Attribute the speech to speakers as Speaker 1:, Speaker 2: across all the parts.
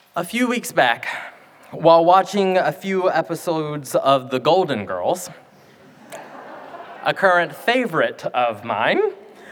Speaker 1: A few weeks back, while watching a few episodes of The Golden Girls, a current favorite of mine,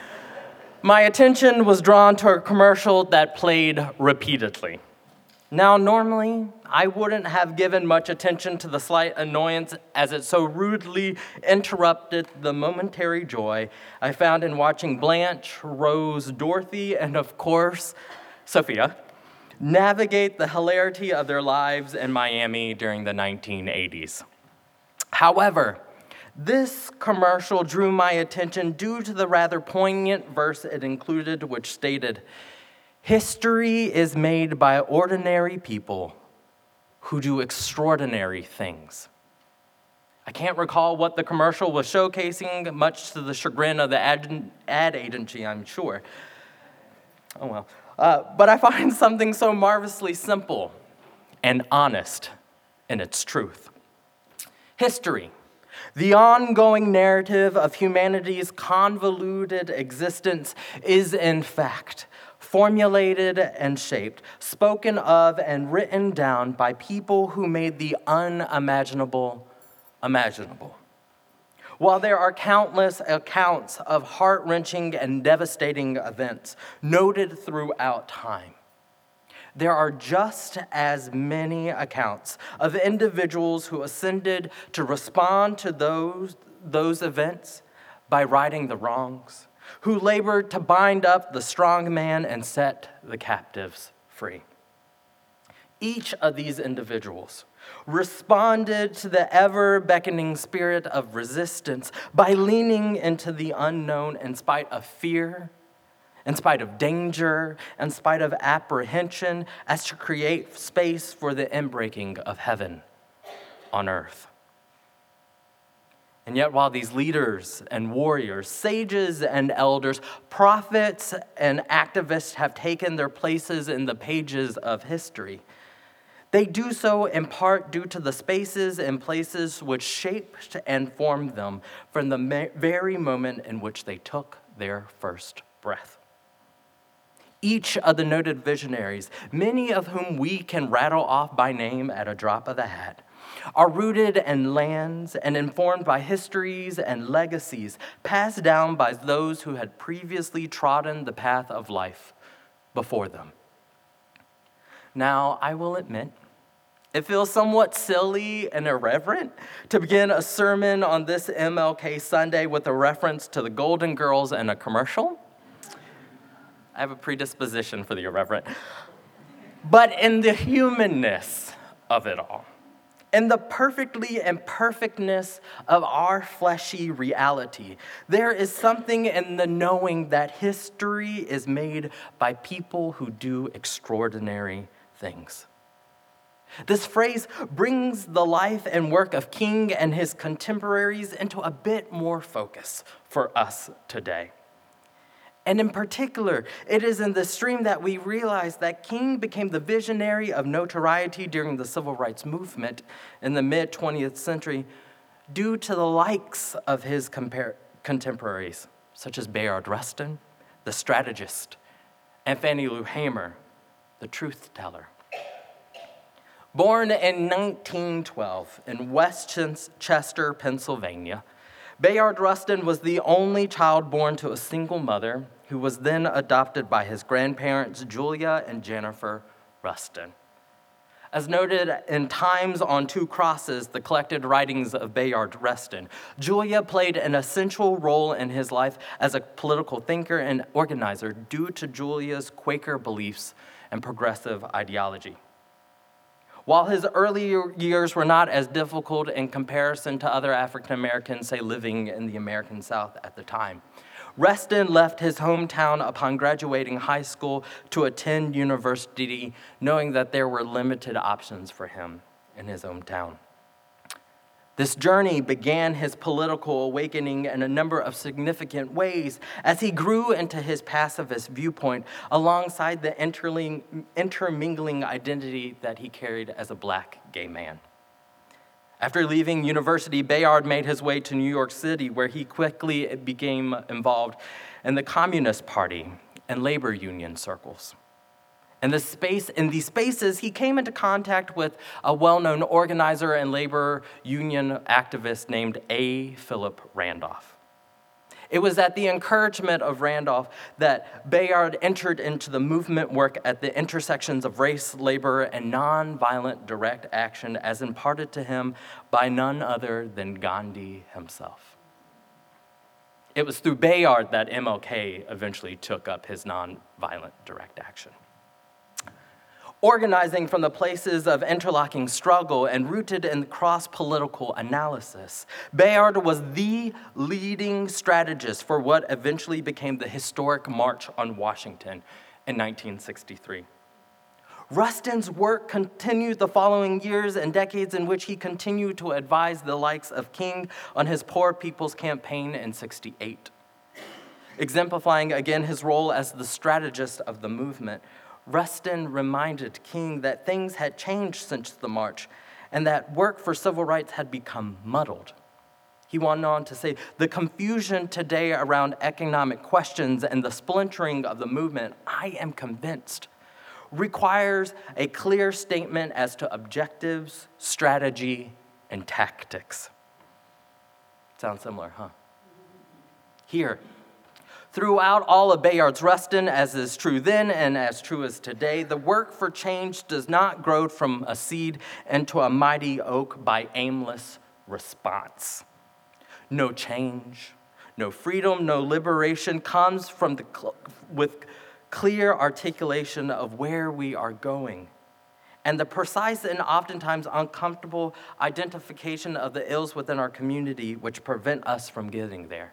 Speaker 1: my attention was drawn to a commercial that played repeatedly. Now, normally, I wouldn't have given much attention to the slight annoyance as it so rudely interrupted the momentary joy I found in watching Blanche, Rose, Dorothy, and of course, Sophia navigate the hilarity of their lives in Miami during the 1980s. However, this commercial drew my attention due to the rather poignant verse it included, which stated, "History is made by ordinary people who do extraordinary things." I can't recall what the commercial was showcasing, much to the chagrin of the ad agency, I'm sure. Oh well. But I find something so marvelously simple and honest in its truth. History, the ongoing narrative of humanity's convoluted existence, is in fact formulated and shaped, spoken of and written down by people who made the unimaginable imaginable. While there are countless accounts of heart-wrenching and devastating events noted throughout time, there are just as many accounts of individuals who ascended to respond to those events by righting the wrongs, who labored to bind up the strong man and set the captives free. Each of these individuals responded to the ever-beckoning spirit of resistance by leaning into the unknown in spite of fear, in spite of danger, in spite of apprehension, as to create space for the inbreaking of heaven on earth. And yet, while these leaders and warriors, sages and elders, prophets and activists have taken their places in the pages of history, they do so in part due to the spaces and places which shaped and formed them from the very moment in which they took their first breath. Each of the noted visionaries, many of whom we can rattle off by name at a drop of the hat, are rooted in lands and informed by histories and legacies passed down by those who had previously trodden the path of life before them. Now, I will admit, it feels somewhat silly and irreverent to begin a sermon on this MLK Sunday with a reference to the Golden Girls and a commercial. I have a predisposition for the irreverent. But in the humanness of it all, in the perfectly imperfectness of our fleshy reality, there is something in the knowing that history is made by people who do extraordinary things. This phrase brings the life and work of King and his contemporaries into a bit more focus for us today. And in particular, it is in this stream that we realize that King became the visionary of notoriety during the civil rights movement in the mid-20th century due to the likes of his contemporaries, such as Bayard Rustin, the strategist, and Fannie Lou Hamer, the truth teller. Born in 1912 in Westchester, Pennsylvania, Bayard Rustin was the only child born to a single mother who was then adopted by his grandparents, Julia and Jennifer Rustin. As noted in Times on Two Crosses, the collected writings of Bayard Rustin, Julia played an essential role in his life as a political thinker and organizer due to Julia's Quaker beliefs and progressive ideology. While his early years were not as difficult in comparison to other African Americans, say, living in the American South at the time, Rustin left his hometown upon graduating high school to attend university, knowing that there were limited options for him in his hometown. This journey began his political awakening in a number of significant ways as he grew into his pacifist viewpoint alongside the intermingling identity that he carried as a black gay man. After leaving university, Bayard made his way to New York City, where he quickly became involved in the Communist Party and labor union circles. In these spaces, he came into contact with a well-known organizer and labor union activist named A. Philip Randolph. It was at the encouragement of Randolph that Bayard entered into the movement work at the intersections of race, labor, and nonviolent direct action as imparted to him by none other than Gandhi himself. It was through Bayard that MLK eventually took up his nonviolent direct action. Organizing from the places of interlocking struggle and rooted in cross-political analysis, Bayard was the leading strategist for what eventually became the historic March on Washington in 1963. Rustin's work continued the following years and decades in which he continued to advise the likes of King on his Poor People's Campaign in '68. Exemplifying again his role as the strategist of the movement, Rustin reminded King that things had changed since the march and that work for civil rights had become muddled. He went on to say, the confusion today around economic questions and the splintering of the movement, I am convinced, requires a clear statement as to objectives, strategy, and tactics. Sounds similar, huh? Here, throughout all of Bayard's Rustin, as is true then and as true as today, the work for change does not grow from a seed into a mighty oak by aimless response. No change, no freedom, no liberation comes from with clear articulation of where we are going, and the precise and oftentimes uncomfortable identification of the ills within our community which prevent us from getting there.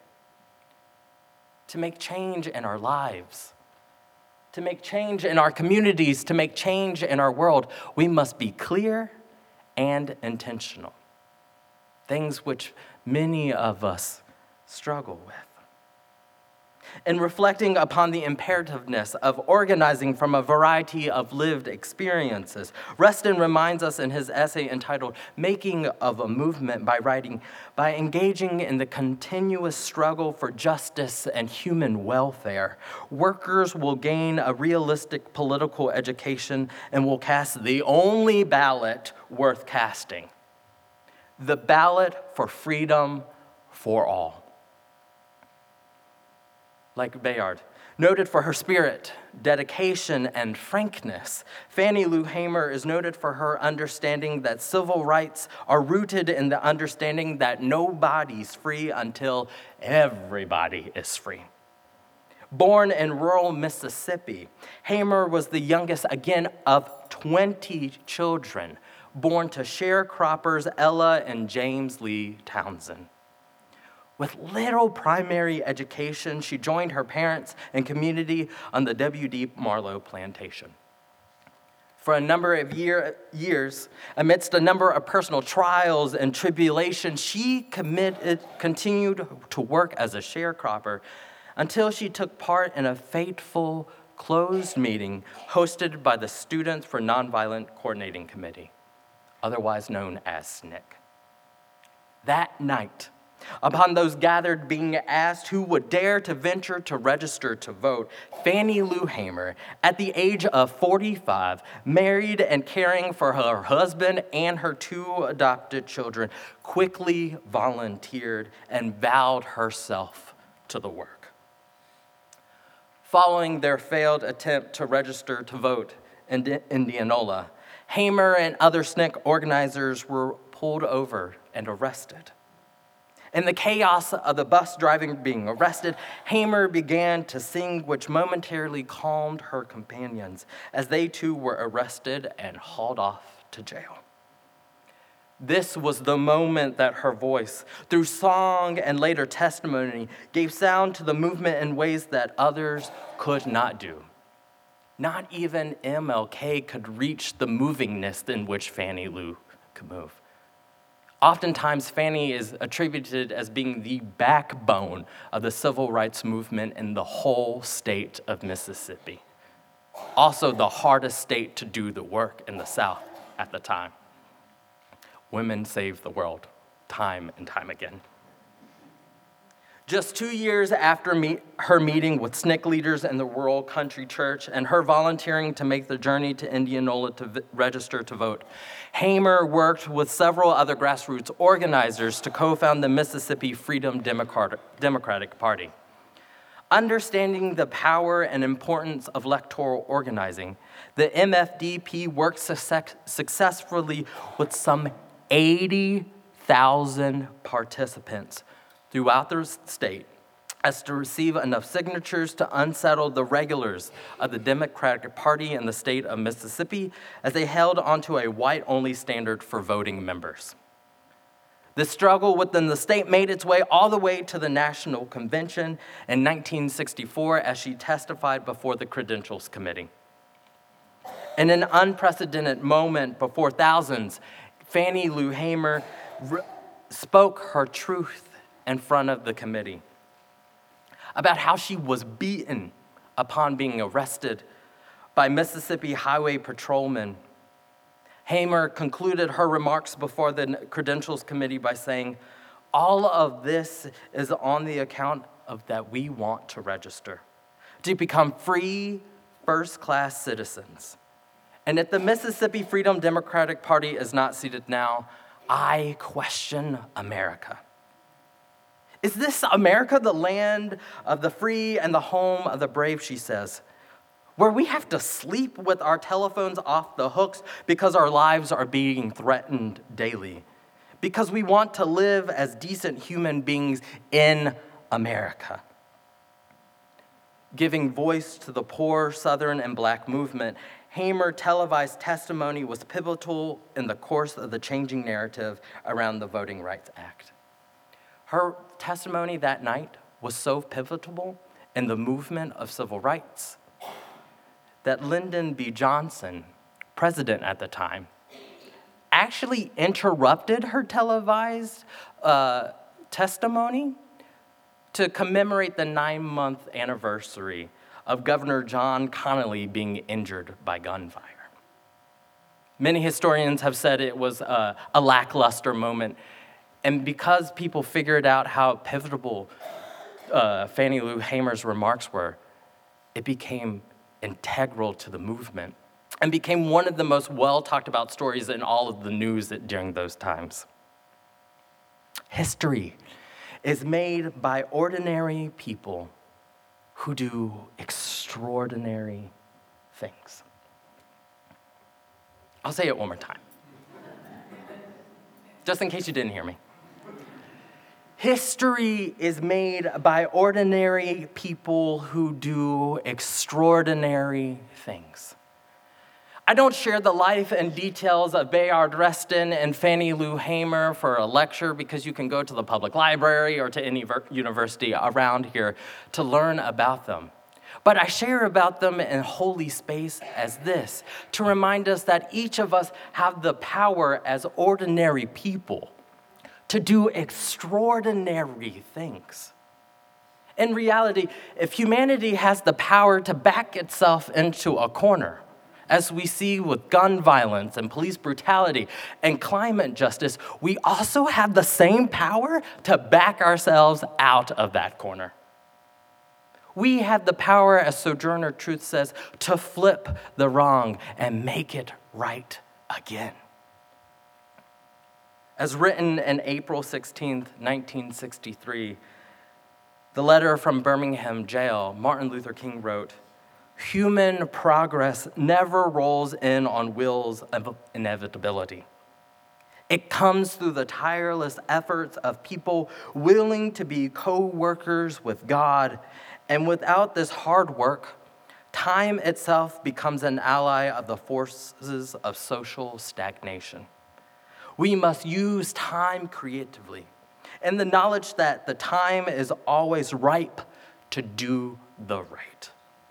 Speaker 1: To make change in our lives, to make change in our communities, to make change in our world, we must be clear and intentional, things which many of us struggle with. In reflecting upon the imperativeness of organizing from a variety of lived experiences, Rustin reminds us in his essay entitled Making of a Movement by writing, by engaging in the continuous struggle for justice and human welfare, workers will gain a realistic political education and will cast the only ballot worth casting, the ballot for freedom for all. Like Bayard, noted for her spirit, dedication, and frankness, Fannie Lou Hamer is noted for her understanding that civil rights are rooted in the understanding that nobody's free until everybody is free. Born in rural Mississippi, Hamer was the youngest, again, of 20 children, born to sharecroppers Ella and James Lee Townsend. With little primary education, she joined her parents and community on the W.D. Marlowe plantation. For a number of years, amidst a number of personal trials and tribulations, she continued to work as a sharecropper until she took part in a fateful closed meeting hosted by the Students for Nonviolent Coordinating Committee, otherwise known as SNCC. That night, upon those gathered being asked who would dare to venture to register to vote, Fannie Lou Hamer, at the age of 45, married and caring for her husband and her 2 adopted children, quickly volunteered and vowed herself to the work. Following their failed attempt to register to vote in Indianola, Hamer and other SNCC organizers were pulled over and arrested. In the chaos of the bus driver being arrested, Hamer began to sing, which momentarily calmed her companions as they too were arrested and hauled off to jail. This was the moment that her voice, through song and later testimony, gave sound to the movement in ways that others could not do. Not even MLK could reach the movingness in which Fannie Lou could move. Oftentimes, Fannie is attributed as being the backbone of the civil rights movement in the whole state of Mississippi. Also, the hardest state to do the work in the South at the time. Women saved the world, time and time again. Just 2 years after her meeting with SNCC leaders in the rural country church and her volunteering to make the journey to Indianola to register to vote, Hamer worked with several other grassroots organizers to co-found the Mississippi Freedom Democratic Party. Understanding the power and importance of electoral organizing, the MFDP worked successfully with some 80,000 participants throughout the state as to receive enough signatures to unsettle the regulars of the Democratic Party in the state of Mississippi as they held onto a white-only standard for voting members. The struggle within the state made its way all the way to the National Convention in 1964 as she testified before the Credentials Committee. In an unprecedented moment before thousands, Fannie Lou Hamer spoke her truth in front of the committee about how she was beaten upon being arrested by Mississippi Highway Patrolmen. Hamer concluded her remarks before the Credentials Committee by saying, "All of this is on the account of that we want to register, to become free, first-class citizens. And if the Mississippi Freedom Democratic Party is not seated now, I question America. Is this America the land of the free and the home of the brave," she says, "where we have to sleep with our telephones off the hooks because our lives are being threatened daily, because we want to live as decent human beings in America?" Giving voice to the poor Southern and Black movement, Hamer televised testimony was pivotal in the course of the changing narrative around the Voting Rights Act. Her testimony that night was so pivotal in the movement of civil rights that Lyndon B. Johnson, president at the time, actually interrupted her televised testimony to commemorate the 9-month anniversary of Governor John Connally being injured by gunfire. Many historians have said it was a lackluster moment, and because people figured out how pivotal Fannie Lou Hamer's remarks were, it became integral to the movement and became one of the most well-talked-about stories in all of the news during those times. History is made by ordinary people who do extraordinary things. I'll say it one more time, just in case you didn't hear me. History is made by ordinary people who do extraordinary things. I don't share the life and details of Bayard Rustin and Fannie Lou Hamer for a lecture because you can go to the public library or to any university around here to learn about them. But I share about them in holy space as this, to remind us that each of us have the power as ordinary people to do extraordinary things. In reality, if humanity has the power to back itself into a corner, as we see with gun violence and police brutality and climate justice, we also have the same power to back ourselves out of that corner. We have the power, as Sojourner Truth says, to flip the wrong and make it right again. As written in April 16th, 1963, the letter from Birmingham jail, Martin Luther King wrote, "Human progress never rolls in on wheels of inevitability. It comes through the tireless efforts of people willing to be co-workers with God, and without this hard work, time itself becomes an ally of the forces of social stagnation. We must use time creatively, in the knowledge that the time is always ripe to do the right."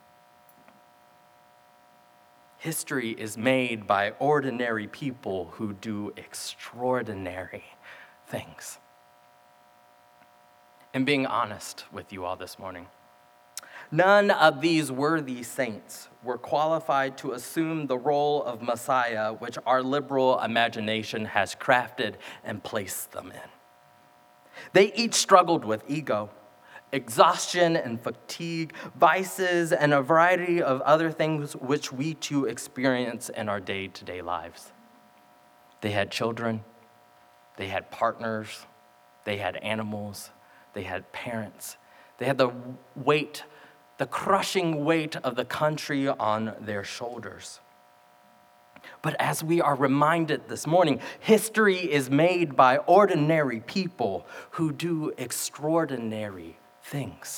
Speaker 1: History is made by ordinary people who do extraordinary things. And being honest with you all this morning, none of these worthy saints were qualified to assume the role of Messiah which our liberal imagination has crafted and placed them in. They each struggled with ego, exhaustion and fatigue, vices, and a variety of other things which we too experience in our day-to-day lives. They had children, they had partners, they had animals, they had parents. They had the weight, the crushing weight of the country on their shoulders. But as we are reminded this morning, history is made by ordinary people who do extraordinary things.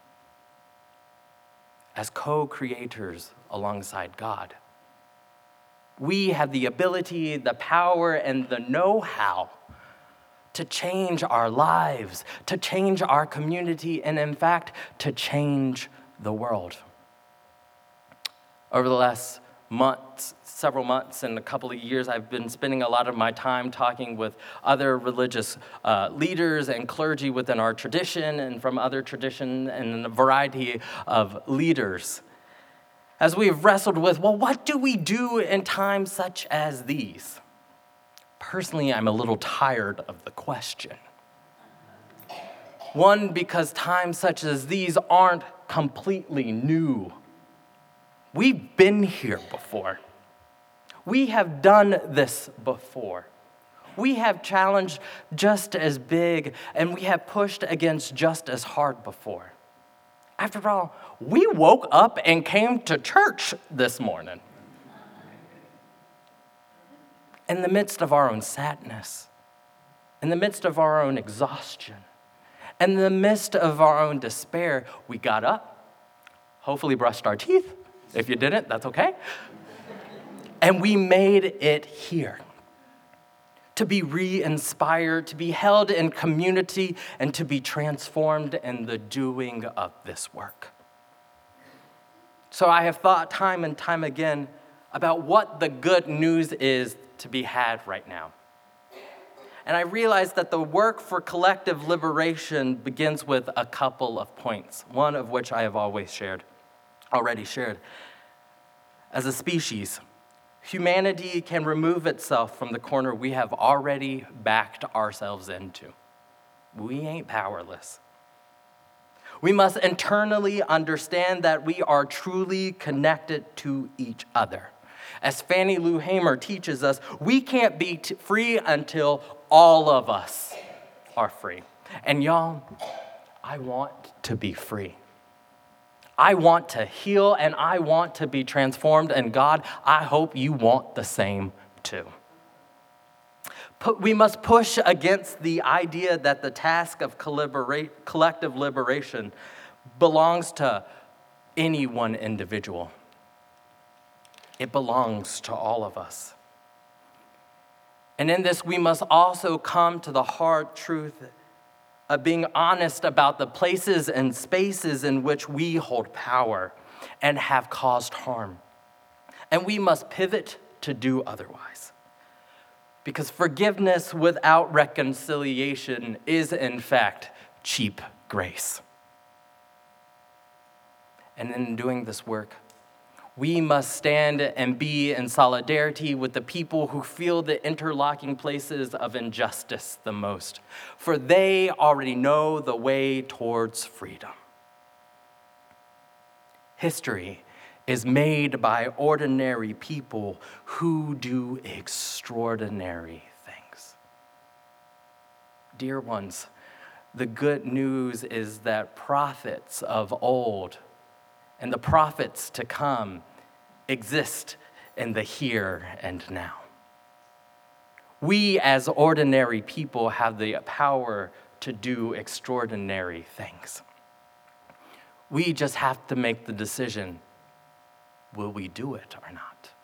Speaker 1: As co-creators alongside God, we have the ability, the power, and the know-how to change our lives, to change our community, and in fact, to change the world. Over the last several months and a couple of years, I've been spending a lot of my time talking with other religious leaders and clergy within our tradition and from other traditions and a variety of leaders. As we've wrestled with, well, what do we do in times such as these? Personally, I'm a little tired of the question. One, because times such as these aren't completely new. We've been here before. We have done this before. We have challenged just as big, and we have pushed against just as hard before. After all, we woke up and came to church this morning. In the midst of our own sadness, in the midst of our own exhaustion, in the midst of our own despair, we got up, hopefully brushed our teeth. If you didn't, that's okay. And we made it here to be re-inspired, to be held in community, and to be transformed in the doing of this work. So I have thought time and time again about what the good news is to be had right now. And I realized that the work for collective liberation begins with a couple of points, one of which I have already shared. As a species, humanity can remove itself from the corner we have already backed ourselves into. We ain't powerless. We must internally understand that we are truly connected to each other. As Fannie Lou Hamer teaches us, we can't be free until all of us are free. And y'all, I want to be free. I want to heal and I want to be transformed. And God, I hope you want the same too. We must push against the idea that the task of collective liberation belongs to any one individual. It belongs to all of us. And in this, we must also come to the hard truth of being honest about the places and spaces in which we hold power and have caused harm. And we must pivot to do otherwise. Because forgiveness without reconciliation is, in fact, cheap grace. And in doing this work, we must stand and be in solidarity with the people who feel the interlocking places of injustice the most, for they already know the way towards freedom. History is made by ordinary people who do extraordinary things. Dear ones, the good news is that prophets of old and the prophets to come exist in the here and now. We as ordinary people have the power to do extraordinary things. We just have to make the decision, will we do it or not?